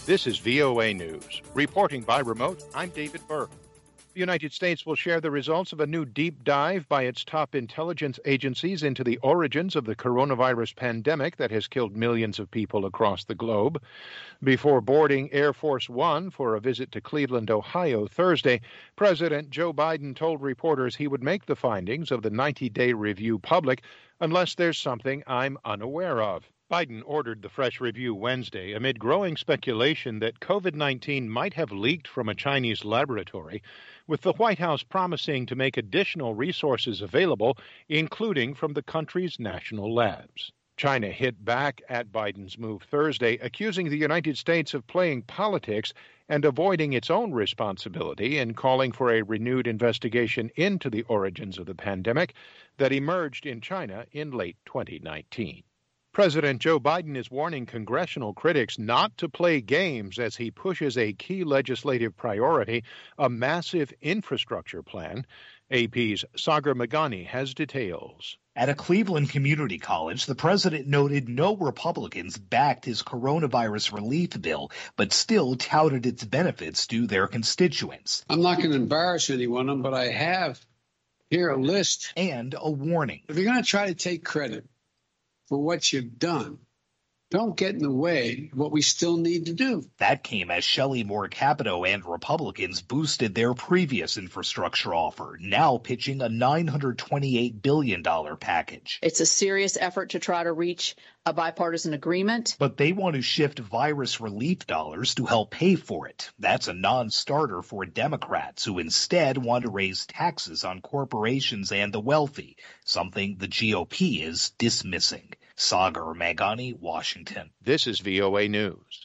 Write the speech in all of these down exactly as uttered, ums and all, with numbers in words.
This is V O A News. Reporting by remote, I'm David Burke. The United States will share the results of a new deep dive by its top intelligence agencies into the origins of the coronavirus pandemic that has killed millions of people across the globe. Before boarding Air Force One for a visit to Cleveland, Ohio, Thursday, President Joe Biden told reporters he would make the findings of the ninety-day review public unless there's something I'm unaware of. Biden ordered the fresh review Wednesday amid growing speculation that COVID nineteen might have leaked from a Chinese laboratory, with the White House promising to make additional resources available, including from the country's national labs. China hit back at Biden's move Thursday, accusing the United States of playing politics and avoiding its own responsibility in calling for a renewed investigation into the origins of the pandemic that emerged in China in late twenty nineteen. President Joe Biden is warning congressional critics not to play games as he pushes a key legislative priority, a massive infrastructure plan. A P's Sagar Meghani has details. At a Cleveland community college, the president noted no Republicans backed his coronavirus relief bill, but still touted its benefits to their constituents. I'm not going to embarrass anyone, but I have here a list. And a warning. If you're going to try to take credit for what you've done, don't get in the way of what we still need to do. That came as Shelley Moore Capito and Republicans boosted their previous infrastructure offer, now pitching a nine hundred twenty-eight billion dollars package. It's a serious effort to try to reach a bipartisan agreement. But they want to shift virus relief dollars to help pay for it. That's a non-starter for Democrats, who instead want to raise taxes on corporations and the wealthy, something the G O P is dismissing. Sagar Meghani, Washington. This is V O A News.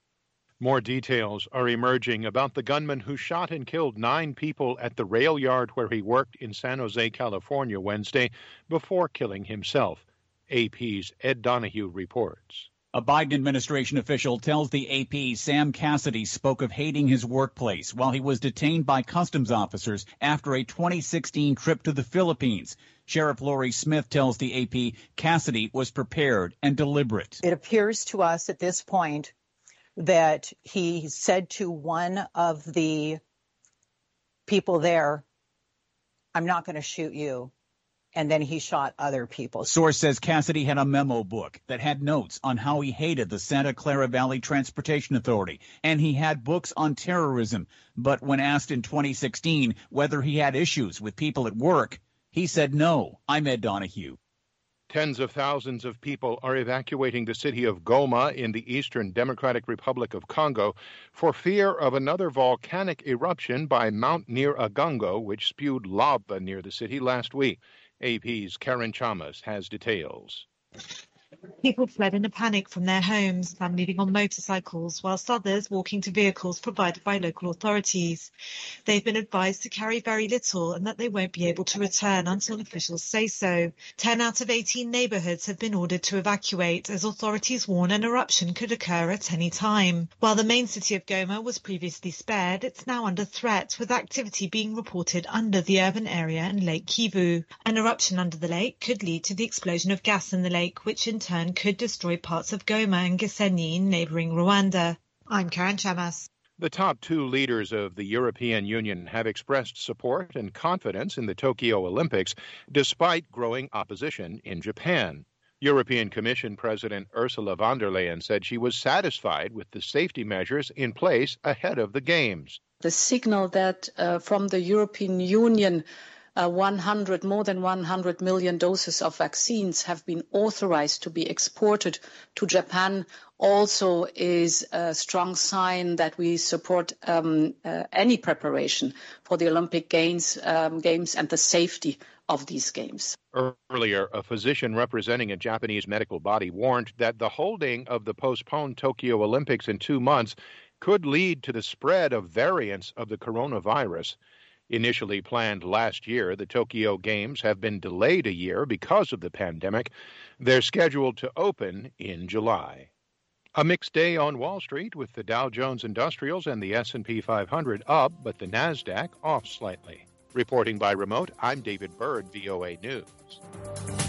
More details are emerging about the gunman who shot and killed nine people at the rail yard where he worked in San Jose, California, Wednesday, before killing himself. A P's Ed Donahue reports. A Biden administration official tells the A P Sam Cassidy spoke of hating his workplace while he was detained by customs officers after a twenty sixteen trip to the Philippines. Sheriff Lori Smith tells the A P Cassidy was prepared and deliberate. It appears to us at this point that he said to one of the people there, "I'm not going to shoot you." And then he shot other people. Source says Cassidy had a memo book that had notes on how he hated the Santa Clara Valley Transportation Authority, and he had books on terrorism. But when asked in twenty sixteen whether he had issues with people at work, he said no. I'm Ed Donahue. Tens of thousands of people are evacuating the city of Goma in the Eastern Democratic Republic of Congo for fear of another volcanic eruption by Mount Nyiragongo, which spewed lava near the city last week. A P's Karen Chamas has details. People fled in a panic from their homes, some leaving on motorcycles, whilst others walking to vehicles provided by local authorities. They've been advised to carry very little and that they won't be able to return until officials say so. Ten out of eighteen neighbourhoods have been ordered to evacuate as authorities warn an eruption could occur at any time. While the main city of Goma was previously spared, it's now under threat, with activity being reported under the urban area and Lake Kivu. An eruption under the lake could lead to the explosion of gas in the lake, which in turn could destroy parts of Goma and Gisenyi in neighbouring Rwanda. I'm Karen Chamas. The top two leaders of the European Union have expressed support and confidence in the Tokyo Olympics, despite growing opposition in Japan. European Commission President Ursula von der Leyen said she was satisfied with the safety measures in place ahead of the Games. The signal that uh, from the European Union Uh, one hundred, more than one hundred million doses of vaccines have been authorized to be exported to Japan also is a strong sign that we support um, uh, any preparation for the Olympic Games, um, games and the safety of these games. Earlier, a physician representing a Japanese medical body warned that the holding of the postponed Tokyo Olympics in two months could lead to the spread of variants of the coronavirus. Initially planned last year, the Tokyo Games have been delayed a year because of the pandemic. They're scheduled to open in July. A mixed day on Wall Street, with the Dow Jones Industrials and the S and P five hundred up, but the NASDAQ off slightly. Reporting by remote, I'm David Byrd, V O A News.